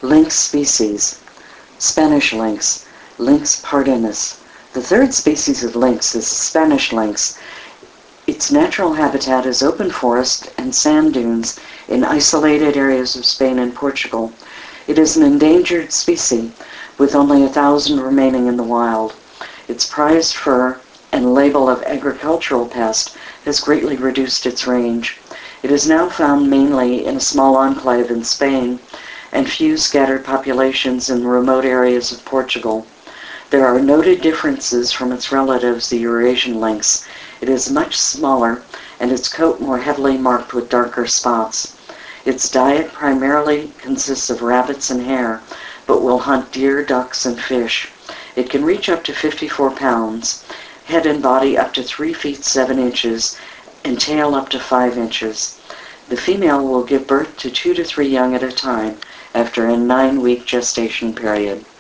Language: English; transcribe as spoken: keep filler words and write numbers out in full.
Lynx species. Spanish lynx, Lynx pardinus. The third species of lynx is the Spanish lynx. Its natural habitat is open forest and sand dunes in isolated areas of Spain and Portugal. It is an endangered species, with only a thousand remaining in the wild. Its prized fur and label of agricultural pest has greatly reduced its range. It is now found mainly in a small enclave in Spain and few scattered populations in remote areas of Portugal. There are noted differences from its relatives, the Eurasian lynx. It is much smaller and its coat more heavily marked with darker spots. Its diet primarily consists of rabbits and hare, but will hunt deer, ducks, and fish. It can reach up to fifty-four pounds, head and body up to three feet seven inches, and tail up to five inches. The female will give birth to two to three young at a time after a nine-week gestation period.